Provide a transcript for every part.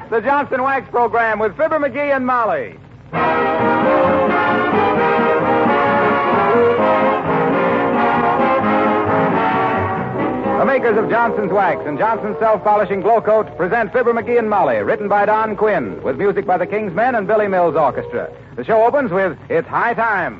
the Johnson Wax Program with Fibber McGee and Molly. The makers of Johnson's Wax and Johnson's Self-Polishing Glow Coat present Fibber McGee and Molly, written by Don Quinn, with music by the King's Men and Billy Mills Orchestra. The show opens with It's High Time.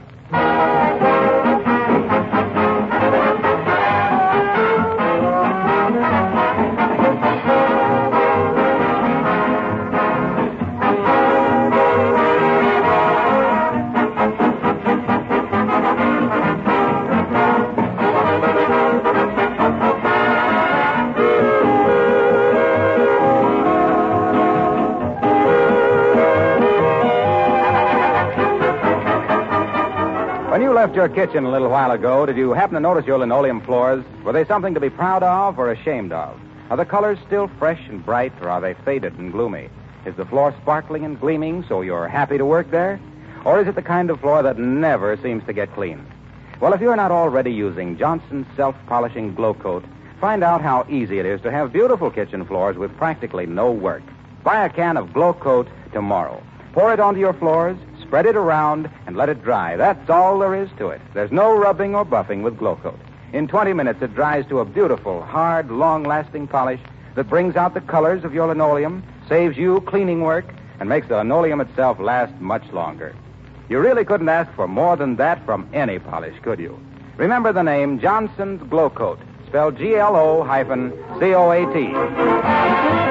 When you left your kitchen a little while ago, did you happen to notice your linoleum floors? Were they something to be proud of or ashamed of? Are the colors still fresh and bright, or are they faded and gloomy? Is the floor sparkling and gleaming so you're happy to work there? Or is it the kind of floor that never seems to get clean? Well, if you're not already using Johnson's Self-Polishing Glow Coat, find out how easy it is to have beautiful kitchen floors with practically no work. Buy a can of Glow Coat tomorrow. Pour it onto your floors, spread it around, and let it dry. That's all there is to it. There's no rubbing or buffing with Glow Coat. In 20 minutes, it dries to a beautiful, hard, long-lasting polish that brings out the colors of your linoleum, saves you cleaning work, and makes the linoleum itself last much longer. You really couldn't ask for more than that from any polish, could you? Remember the name Johnson's Glow Coat, spelled GLO-COAT.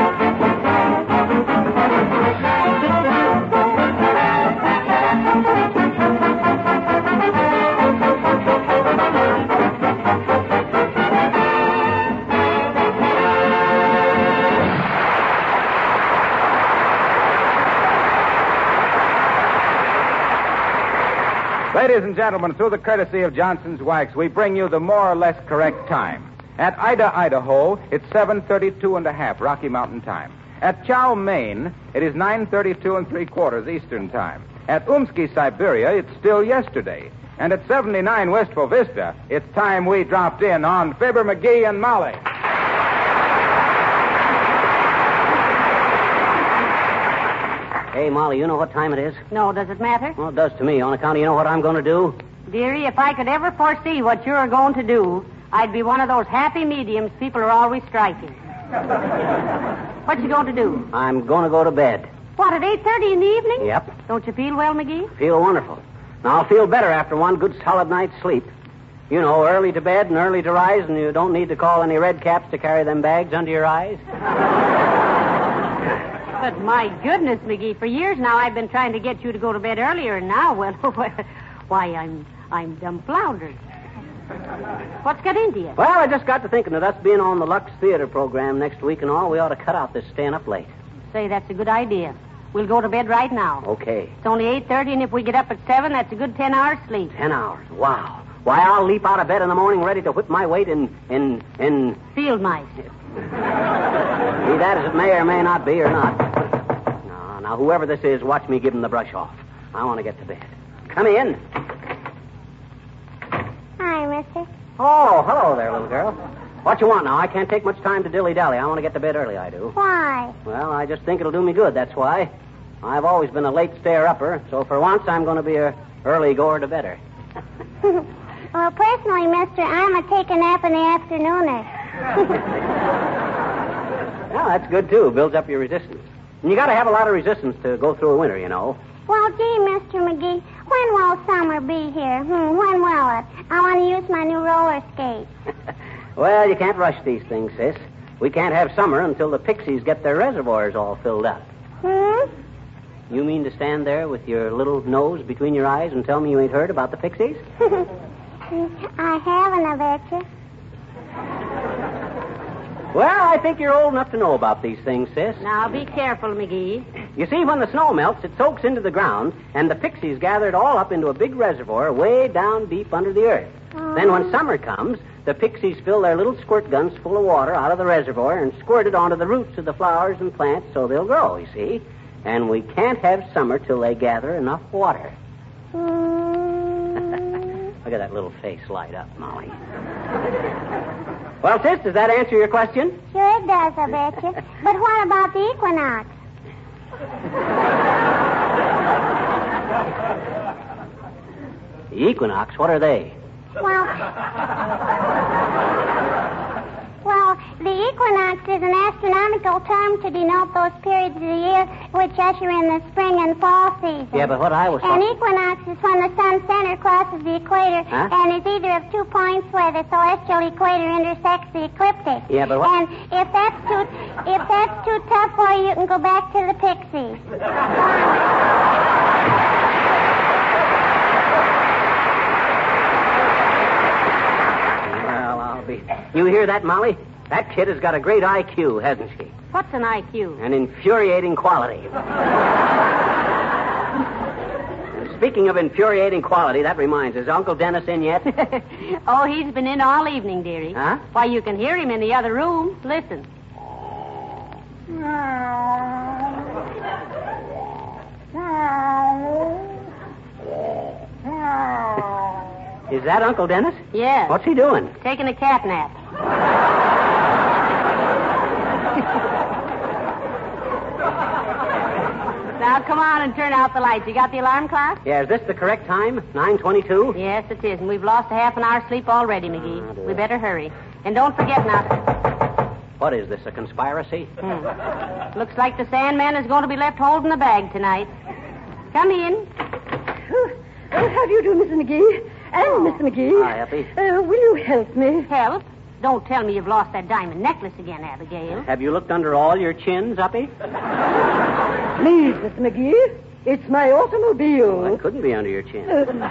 Ladies and gentlemen, through the courtesy of Johnson's Wax, we bring you the more or less correct time. At Ida, Idaho, it's 7:32½ Rocky Mountain time. At Chow, Maine, it is 9:32¾ Eastern time. At Umsky, Siberia, it's still yesterday. And at 79 Wistful Vista, it's time we dropped in on Fibber McGee and Molly. Hey, Molly, you know what time it is? No, does it matter? Well, it does to me. On account of you know what I'm going to do? Dearie, if I could ever foresee what you're going to do, I'd be one of those happy mediums people are always striking. What you going to do? I'm going to go to bed. What, at 8:30 in the evening? Yep. Don't you feel well, McGee? Feel wonderful. Now, I'll feel better after one good solid night's sleep. You know, early to bed and early to rise, and you don't need to call any red caps to carry them bags under your eyes. But my goodness, McGee, for years now I've been trying to get you to go to bed earlier, and now, well, why, I'm dumbfoundered. What's got into you? Well, I just got to thinking of us being on the Lux Theater program next week and all. We ought to cut out this staying up late. Say, that's a good idea. We'll go to bed right now. Okay. It's only 8:30, and if we get up at 7, that's a good 10 hours sleep. 10 hours. Wow. Why, I'll leap out of bed in the morning ready to whip my weight in... Field mice. Be that as it may or may not be or not. Now, whoever this is, watch me give him the brush off. I want to get to bed. Come in. Hi, mister. Oh, hello there, little girl. What you want now? I can't take much time to dilly-dally. I want to get to bed early, I do. Why? Well, I just think it'll do me good, that's why. I've always been a late stayer-upper, so for once I'm going to be a early goer to bedder. Well, personally, mister, I'm a take a nap in the afternooner. Well, that's good, too. Builds up your resistance. And you got to have a lot of resistance to go through a winter, you know. Well, gee, Mr. McGee, when will summer be here? When will it? I want to use my new roller skates. Well, you can't rush these things, sis. We can't have summer until the pixies get their reservoirs all filled up. You mean to stand there with your little nose between your eyes and tell me you ain't heard about the pixies? I haven't, I betcha. Well, I think you're old enough to know about these things, sis. Now, be careful, McGee. You see, when the snow melts, it soaks into the ground, and the pixies gather it all up into a big reservoir way down deep under the earth. Then when summer comes, the pixies fill their little squirt guns full of water out of the reservoir and squirt it onto the roots of the flowers and plants so they'll grow, you see. And we can't have summer till they gather enough water. Look at that little face light up, Molly. Well, sis, does that answer your question? Sure it does, I bet you. But what about the equinox? The equinox, what are they? Well, the equinox is an astronomical term to denote those periods of the year which usher in the spring and fall season. Yeah, but what I was An talking... equinox is when the sun's center crosses the equator Huh? and is either of 2 points where the celestial equator intersects the ecliptic. Yeah, but what... And if that's too tough for you, you can go back to the Pixies. Well, I'll be... You hear that, Molly? That kid has got a great IQ, hasn't she? What's an IQ? An infuriating quality. And speaking of infuriating quality, that reminds us, is Uncle Dennis in yet? Oh, he's been in all evening, dearie. Huh? Why, you can hear him in the other room. Listen. Is that Uncle Dennis? Yes. What's he doing? Taking a cat nap. Now, come on and turn out the lights. You got the alarm clock? Yeah, is this the correct time? 9:22? Yes, it is. And we've lost a half an hour's sleep already, McGee. We better hurry. And don't forget now to... What is this, a conspiracy? Looks like the Sandman is going to be left holding the bag tonight. Come in. How do you do, Mrs. McGee? And Mr. McGee. Hi, Effie. Will you help me? Help? Don't tell me you've lost that diamond necklace again, Abigail. Have you looked under all your chins, Uppy? Please, Mr. McGee. It's my automobile. Well, it couldn't be under your chin.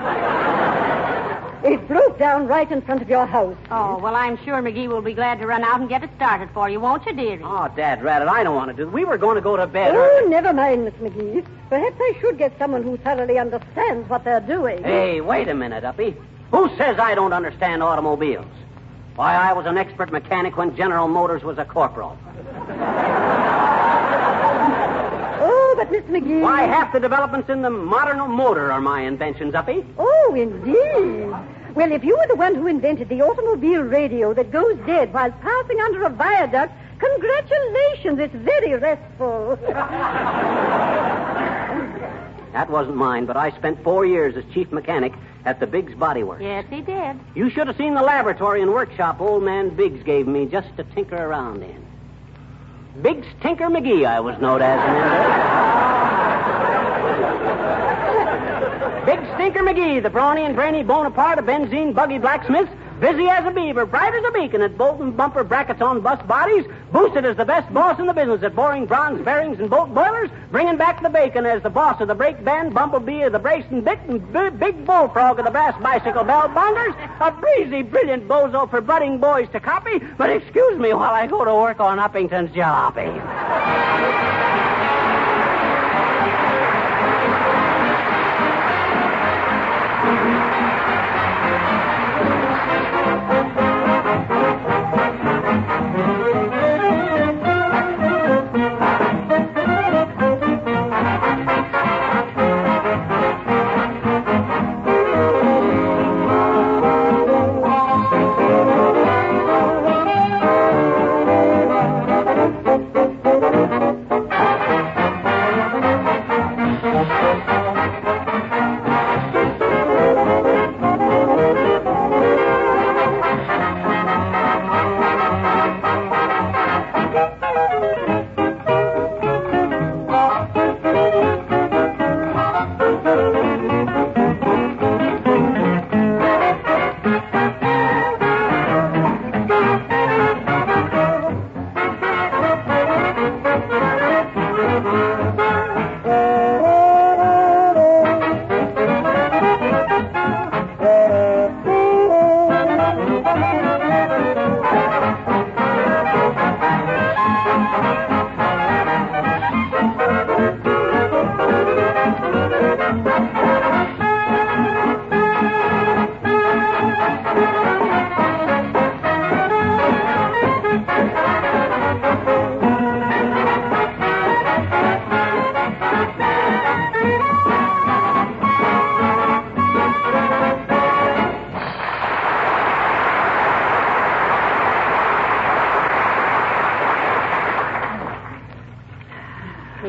It broke down right in front of your house. Oh, well, I'm sure McGee will be glad to run out and get it started for you, won't you, dearie? Oh, Dad, Rabbit, I don't want to do... We were going to go to bed. Oh, never mind, Miss McGee. Perhaps I should get someone who thoroughly understands what they're doing. Hey, wait a minute, Uppy. Who says I don't understand automobiles? Why, I was an expert mechanic when General Motors was a corporal. Oh, but Miss McGee... Why, half the developments in the modern motor are my inventions, Uppy. Oh, indeed. Well, if you were the one who invented the automobile radio that goes dead while passing under a viaduct, congratulations. It's very restful. That wasn't mine, but I spent 4 years as chief mechanic at the Biggs Body Works. Yes, he did. You should have seen the laboratory and workshop old man Biggs gave me just to tinker around in. Biggs Tinker McGee, I was known as in them days. Big Stinker McGee, the brawny and brainy Bonaparte of benzine buggy blacksmiths, busy as a beaver, bright as a beacon at bolt and bumper brackets on bus bodies, boosted as the best boss in the business at boring bronze bearings and boat boilers, bringing back the bacon as the boss of the brake band, bumblebee of the brace and bit, and big bullfrog of the brass bicycle bell bongers, a breezy, brilliant bozo for budding boys to copy. But excuse me while I go to work on Uppington's jalopy.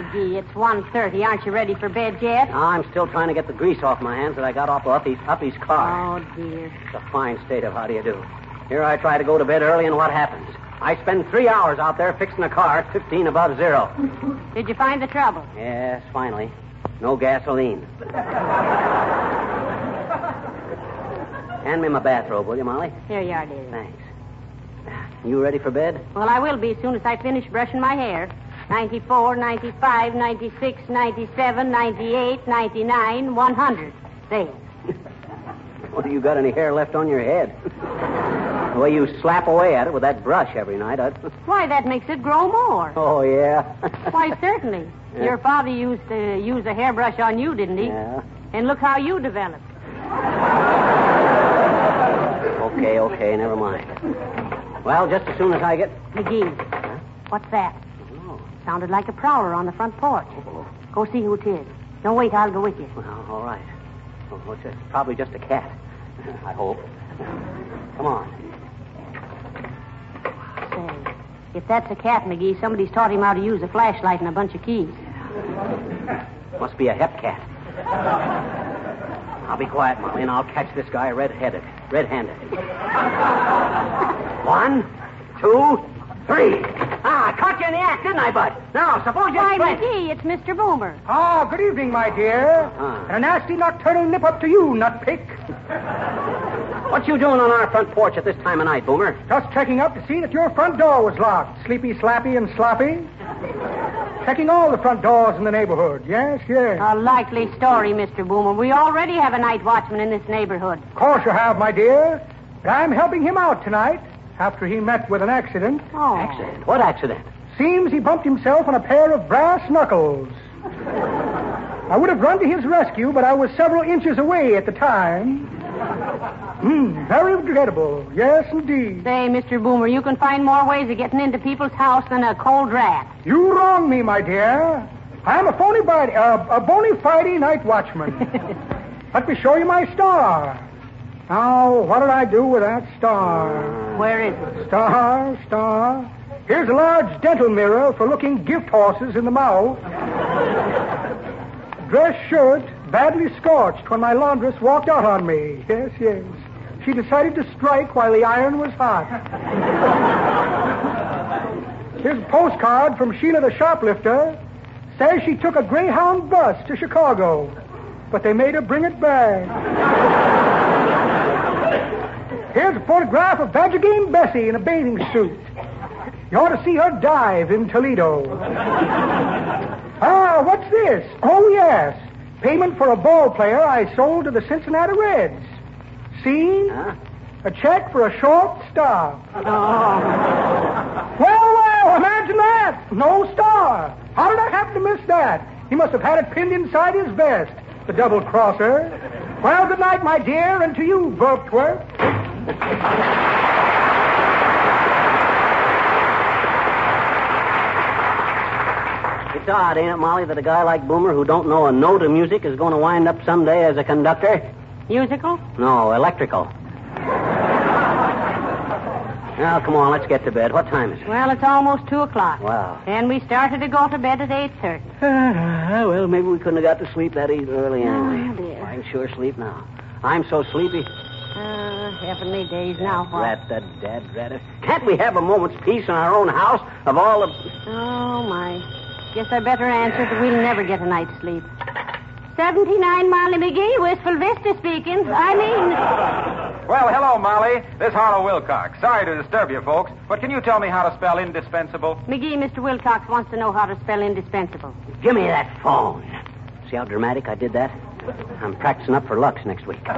McGee, it's 1:30. Aren't you ready for bed yet? I'm still trying to get the grease off my hands that I got off of Uppy's car. Oh, dear. It's a fine state of how do you do. Here I try to go to bed early, and what happens? I spend 3 hours out there fixing a car at 15 above zero. Did you find the trouble? Yes, finally. No gasoline. Hand me my bathrobe, will you, Molly? Here you are, dear. Thanks. You ready for bed? Well, I will be as soon as I finish brushing my hair. 94, 95, 96, 97, 98, 99, 100. There. Well, you got any hair left on your head? The way you slap away at it with that brush every night, Why, that makes it grow more. Oh, yeah? Why, certainly. Yeah. Your father used to use a hairbrush on you, didn't he? Yeah. And look how you developed. Okay, never mind. Well, just as soon as I get... McGee, what's that? Oh. Sounded like a prowler on the front porch. Go see who it is. Don't wait, I'll go with you. Well, all right. Well, it's probably just a cat. I hope. Come on. Say, if that's a cat, McGee, somebody's taught him how to use a flashlight and a bunch of keys. Must be a hep cat. I'll be quiet, Molly, and I'll catch this guy red-handed. 1, 2, 3. Caught you in the act, didn't I, Bud? Now, suppose you... Why, McGee, it's Mr. Boomer. Ah, good evening, my dear. And a nasty nocturnal nip up to you, nutpick. What you doing on our front porch at this time of night, Boomer? Just checking up to see that your front door was locked. Sleepy, slappy, and sloppy. Checking all the front doors in the neighborhood. Yes. A likely story, Mr. Boomer. We already have a night watchman in this neighborhood. Of course you have, my dear. But I'm helping him out tonight after he met with an accident. Oh. Accident? What accident? Seems he bumped himself on a pair of brass knuckles. I would have run to his rescue, but I was several inches away at the time. Very regrettable. Yes, indeed. Say, Mr. Boomer, you can find more ways of getting into people's house than a cold rat. You wrong me, my dear. I'm a bona fide night watchman. Let me show you my star. Now, what did I do with that star? Where is it? Star. Here's a large dental mirror for looking gift horses in the mouth. Dress shirt, badly scorched when my laundress walked out on me. Yes. She decided to strike while the iron was hot. Here's a postcard from Sheila the shoplifter. Says she took a Greyhound bus to Chicago, but they made her bring it back. Here's a photograph of Badger Game Bessie in a bathing suit. You ought to see her dive in Toledo. What's this? Oh, yes. Payment for a ball player I sold to the Cincinnati Reds. See? Huh? A check for a short stop. Oh. Well, imagine that. No star. How did I happen to miss that? He must have had it pinned inside his vest, the double-crosser. Well, good night, my dear, and to you, Burptworth. It's odd, ain't it, Molly, that a guy like Boomer who don't know a note of music is going to wind up someday as a conductor? Musical? No, electrical. Now, come on, let's get to bed. What time is it? Well, it's almost 2 o'clock. Wow. And we started to go to bed at 8:30. Well, maybe we couldn't have got to sleep that early anyway. Oh, dear. I can sure sleep now. I'm so sleepy. Heavenly days now. Rat. Can't we have a moment's peace in our own house of all the... Oh, my. Guess I better answer that we'll never get a night's sleep. 79 Molly McGee, Wistful Vista speaking. Well, hello, Molly. This is Harlow Wilcox. Sorry to disturb you, folks, but can you tell me how to spell indispensable? McGee, Mr. Wilcox wants to know how to spell indispensable. Give me that phone. See how dramatic I did that? I'm practicing up for Lux next week.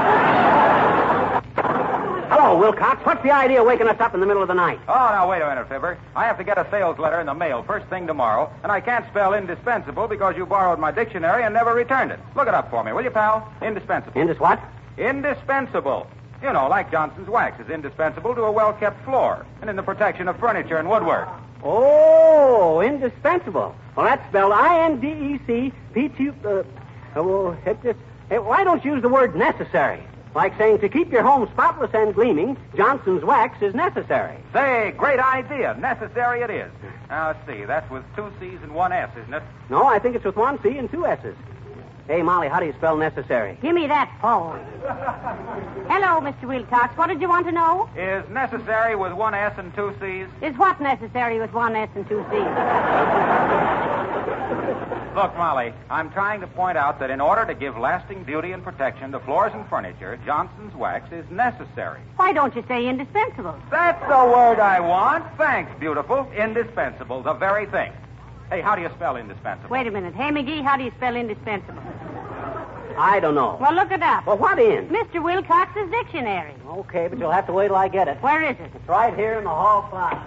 Hello, Wilcox. What's the idea of waking us up in the middle of the night? Oh, now, wait a minute, Fibber. I have to get a sales letter in the mail first thing tomorrow, and I can't spell indispensable because you borrowed my dictionary and never returned it. Look it up for me, will you, pal? Indispensable. What? Indispensable. You know, like Johnson's wax is indispensable to a well-kept floor and in the protection of furniture and woodwork. Oh, indispensable. Well, that's spelled INDECPT. Why don't you use the word necessary? Like saying to keep your home spotless and gleaming, Johnson's wax is necessary. Say, great idea. Necessary it is. Now, let's see. That's with 2 C's and 1 S, isn't it? No, I think it's with 1 C and 2 S's. Hey, Molly, how do you spell necessary? Give me that phone. Hello, Mr. Wilcox. What did you want to know? Is necessary with 1 S and 2 C's? Is what necessary with 1 S and 2 C's? Look, Molly, I'm trying to point out that in order to give lasting beauty and protection to floors and furniture, Johnson's wax is necessary. Why don't you say indispensable? That's the word I want. Thanks, beautiful. Indispensable, the very thing. Hey, how do you spell indispensable? Wait a minute. Hey, McGee, how do you spell indispensable? I don't know. Well, look it up. Well, what in? Mr. Wilcox's dictionary. Okay, but you'll have to wait till I get it. Where is it? It's right here in the hall closet.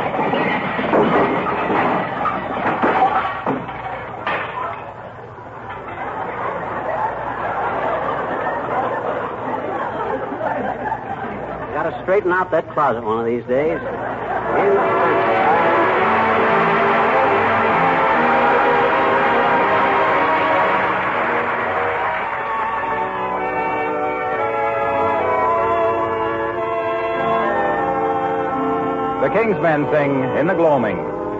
Got to straighten out that closet one of these days. The King's Men sing In the Gloaming.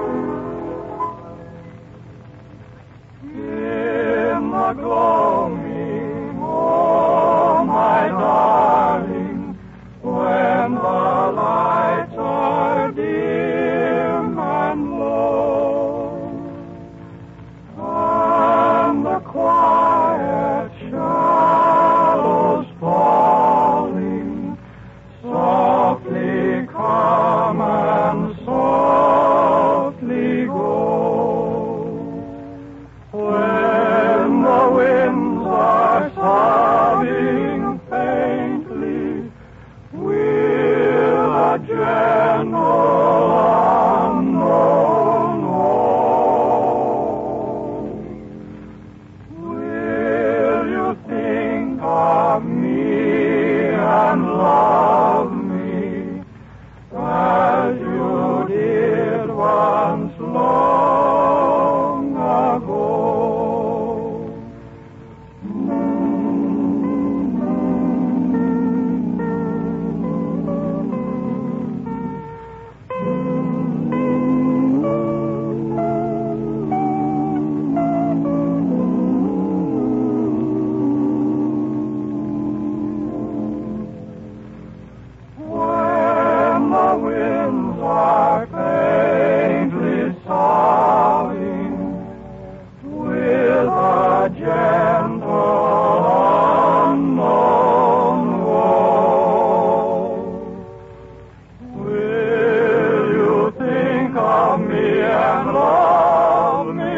In the gloaming, oh my darling, when the lights are dim and low, and the quiet shadows falling, softly come and softly go. When the winds are sobbing faintly, will a gentle unknown know? Will you think of me and love me as you did once long ago? When the winds are faintly sobbing, with a gentle unknown woe, will you think of me and love me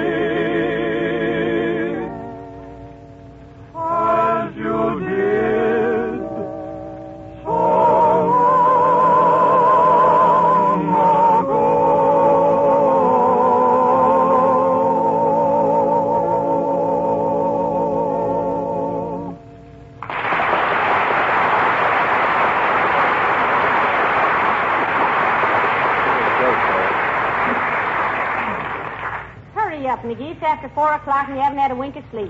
as you did so long ago? Hurry up, McGee. It's after 4 o'clock and you haven't had a wink of sleep.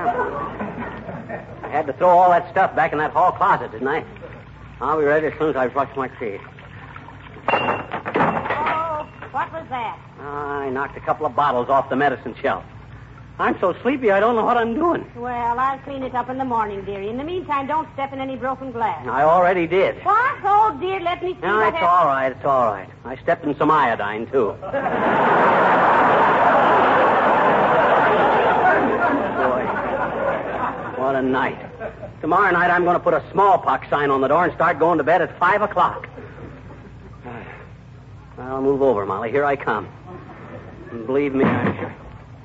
I had to throw all that stuff back in that hall closet, didn't I? I'll be ready as soon as I brush my teeth. Oh, what was that? I knocked a couple of bottles off the medicine shelf. I'm so sleepy I don't know what I'm doing. Well, I'll clean it up in the morning, dearie. In the meantime, don't step in any broken glass. I already did. What? Oh, dear, let me see No, what it's all right. It's all right. I stepped in some iodine, too. Boy, what a night. Tomorrow night, I'm going to put a smallpox sign on the door and start going to bed at 5 o'clock. I'll move over, Molly. Here I come. And believe me, I'm sure.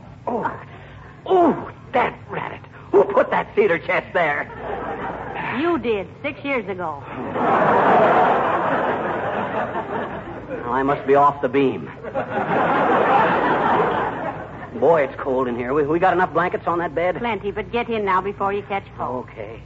Oh, that rabbit. Who put that cedar chest there? You did, 6 years ago. Well, I must be off the beam. Boy, it's cold in here. We got enough blankets on that bed? Plenty, but get in now before you catch cold. Okay.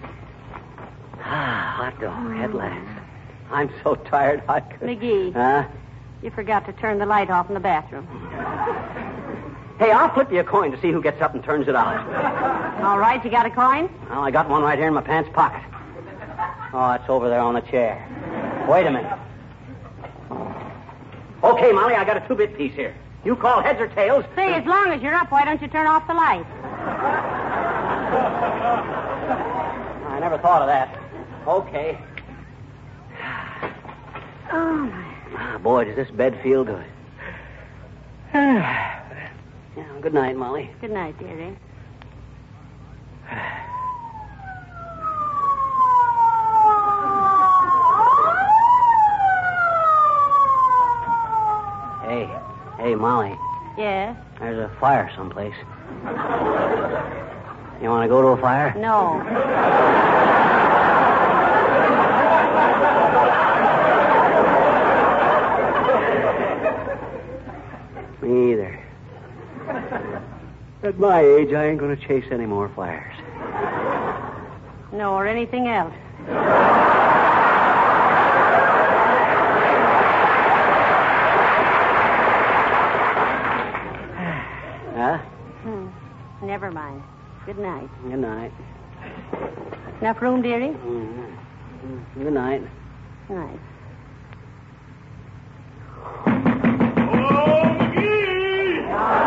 Hot dog, at last. I'm so tired I could... McGee. Huh? You forgot to turn the light off in the bathroom. Hey, I'll flip you a coin to see who gets up and turns it out. All right, you got a coin? Well, I got one right here in my pants pocket. Oh, it's over there on the chair. Wait a minute. Okay, Molly, I got a 2-bit piece here. You call heads or tails. Say, as long as you're up, why don't you turn off the light? I never thought of that. Okay. Oh, my. Ah, boy, does this bed feel good. Yeah, good night, Molly. Good night, dearie. Hey, Molly. Yes? There's a fire someplace. You want to go to a fire? No. Me either. At my age, I ain't going to chase any more fires. No, or anything else. Huh? Never mind. Good night. Good night. Enough room, dearie? Mm-hmm. Good night. Good night. Oh, McGee!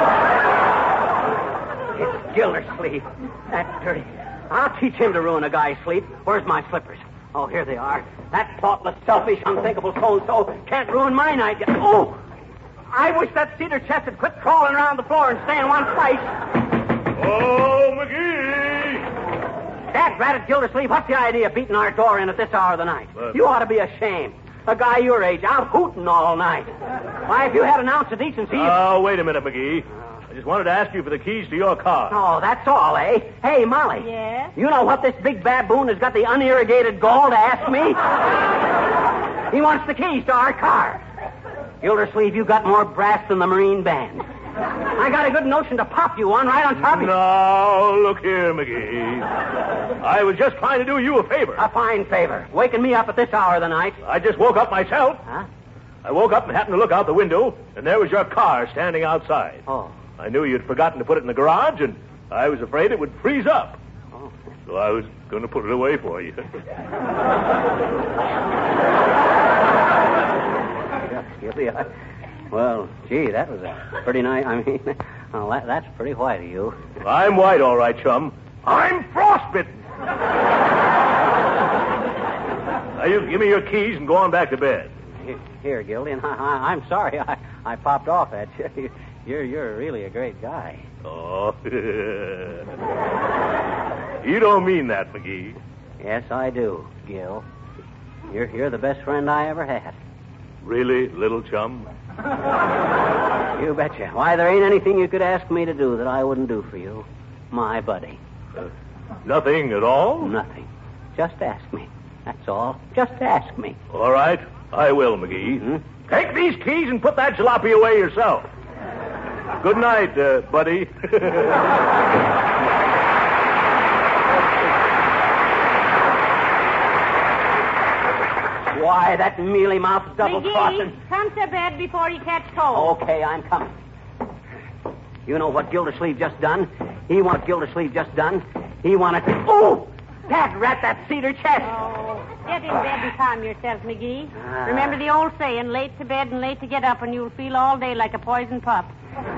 It's Gildersleeve. That dirty. I'll teach him to ruin a guy's sleep. Where's my slippers? Oh, here they are. That thoughtless, selfish, unthinkable so-and-so can't ruin my night. Oh! I wish that cedar chest had quit crawling around the floor and stay in one place. Oh, McGee! That ratted Gildersleeve, what's the idea of beating our door in at this hour of the night? You ought to be ashamed. A guy your age out hooting all night. Why, if you had an ounce of decency... Oh, wait a minute, McGee. I just wanted to ask you for the keys to your car. Oh, that's all, eh? Hey, Molly. Yes? You know what this big baboon has got the unirrigated gall to ask me? He wants the keys to our car. Gildersleeve, you got more brass than the Marine Band. I got a good notion to pop you one right on top of you. No, look here, McGee. I was just trying to do you a favor. A fine favor. Waking me up at this hour of the night. I just woke up myself. Huh? I woke up and happened to look out the window, and there was your car standing outside. Oh. I knew you'd forgotten to put it in the garage, and I was afraid it would freeze up. Oh. So I was going to put it away for you. Well, gee, that was a pretty nice... I mean, well, that's pretty white of you. I'm white, all right, chum. I'm frostbitten. Now, you give me your keys and go on back to bed. Here, Gildy, and I'm sorry I popped off at you. You're really a great guy. Oh. You don't mean that, McGee. Yes, I do, Gil. You're the best friend I ever had. Really, little chum? You betcha. Why, there ain't anything you could ask me to do that I wouldn't do for you. My buddy. Nothing at all? Nothing. Just ask me. That's all. Just ask me. All right, I will, McGee. Hmm? Take these keys and put that jalopy away yourself. Good night, buddy. Why, that mealy-mouthed double-crossing... McGee, come to bed before you catch cold. Okay, I'm coming. You know what Gildersleeve just done? He wanted... Oh! That rat, that cedar chest! Oh, get in bed and calm yourself, McGee. Remember the old saying, late to bed and late to get up, and you'll feel all day like a poison pup.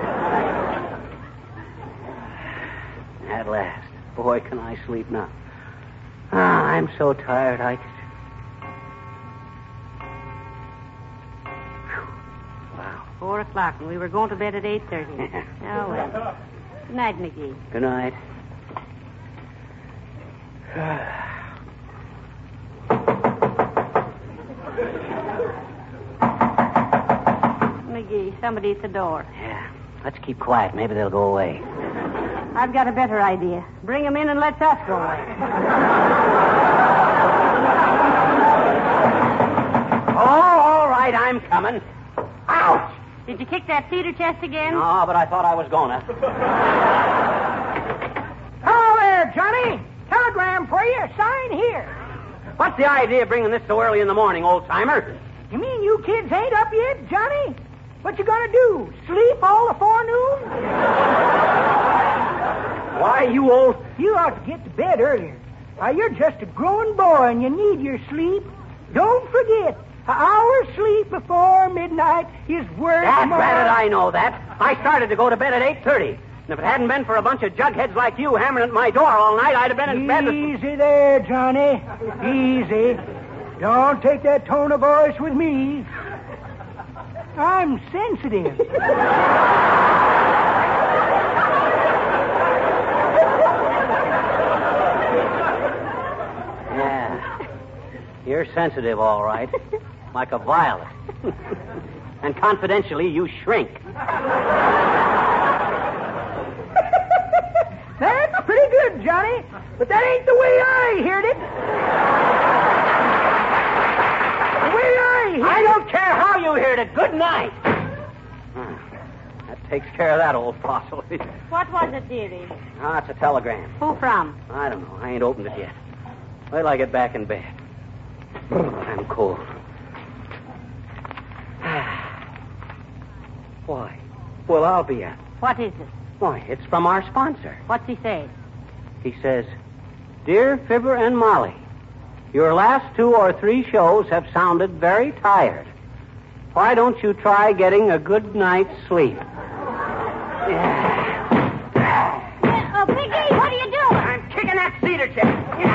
At last. Boy, can I sleep now. I'm so tired, I... Wow. 4 o'clock, and we were going to bed at 8:30. Oh, well. Good night, McGee. Good night. McGee, somebody at the door. Yeah. Let's keep quiet. Maybe they'll go away. I've got a better idea. Bring them in and let us go away. Oh, all right, I'm coming. Ouch! Did you kick that cedar chest again? No, but I thought I was gonna. Hello there, Johnny. Telegram for you. Sign here. What's the idea of bringing this so early in the morning, old-timer? You mean you kids ain't up yet, Johnny? What you gonna do? Sleep all the forenoon? Why, you old... You ought to get to bed earlier. You're just a growing boy and you need your sleep. Don't forget, an hour's sleep before midnight is worth more. Dad, I know that. I started to go to bed at 8:30. And if it hadn't been for a bunch of jugheads like you hammering at my door all night, I'd have been in bed. Easy there, Johnny. Easy. Don't take that tone of voice with me. I'm sensitive. Yeah. You're sensitive, all right. Like a violet. And confidentially, you shrink. That's pretty good, Johnny. But that ain't the way I heard it. The way I heard I don't care how you heard it. Good night. That takes care of that old fossil. What was it, dearie? Ah, it's a telegram. Who from? I don't know. I ain't opened it yet. Wait till I get back in bed. I'm cold. Why? Well, I'll be out. What is it? Why, it's from our sponsor. What's he say? He says, Dear Fibber and Molly, your last 2 or 3 shows have sounded very tired. Why don't you try getting a good night's sleep? Oh, Piggy, what are you doing? I'm kicking that cedar chair.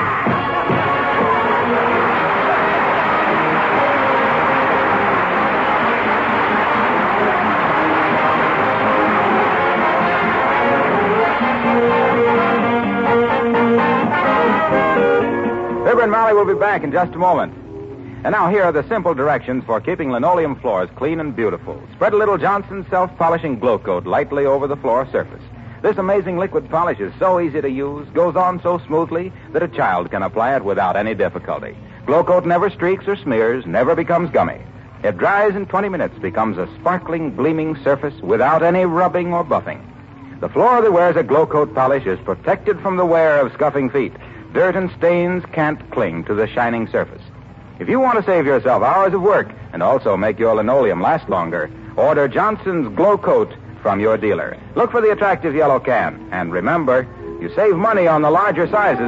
Fibber and Molly will be back in just a moment. And now here are the simple directions for keeping linoleum floors clean and beautiful. Spread a little Johnson's self-polishing glow coat lightly over the floor surface. This amazing liquid polish is so easy to use, goes on so smoothly that a child can apply it without any difficulty. Glow coat never streaks or smears, never becomes gummy. It dries in 20 minutes, becomes a sparkling, gleaming surface without any rubbing or buffing. The floor that wears a glow coat polish is protected from the wear of scuffing feet. Dirt and stains can't cling to the shining surface. If you want to save yourself hours of work and also make your linoleum last longer, order Johnson's Glow Coat from your dealer. Look for the attractive yellow can. And remember, you save money on the larger sizes.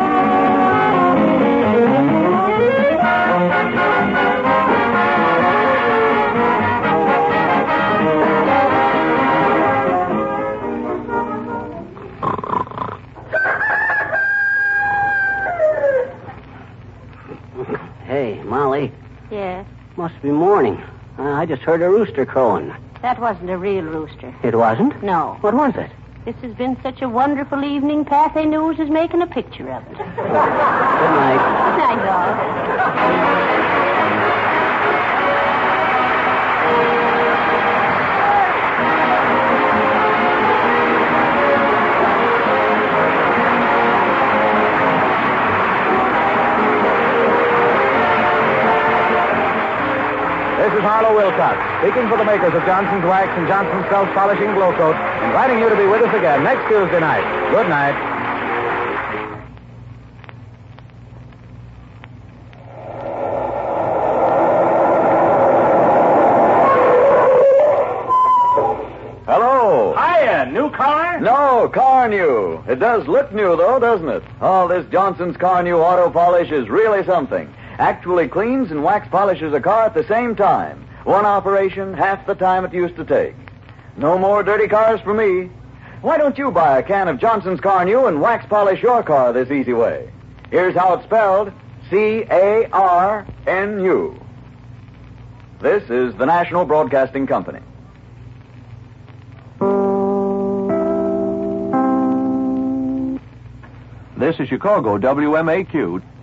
Hey, Molly. Yes. Must be morning. I just heard a rooster crowing. That wasn't a real rooster. It wasn't? No. What was it? This has been such a wonderful evening, Pathé News is making a picture of it. Good night. Good night, dog. This is Harlow Wilcox, speaking for the makers of Johnson's Wax and Johnson's Self-Polishing Glow Coat, inviting you to be with us again next Tuesday night. Good night. Hello. Hiya, new car? No, car new. It does look new, though, doesn't it? Oh, this Johnson's Car New Auto Polish is really something. Actually cleans and wax polishes a car at the same time. One operation, half the time it used to take. No more dirty cars for me. Why don't you buy a can of Johnson's Car New and wax polish your car this easy way? Here's how it's spelled. C-A-R-N-U. This is the National Broadcasting Company. This is Chicago WMAQ.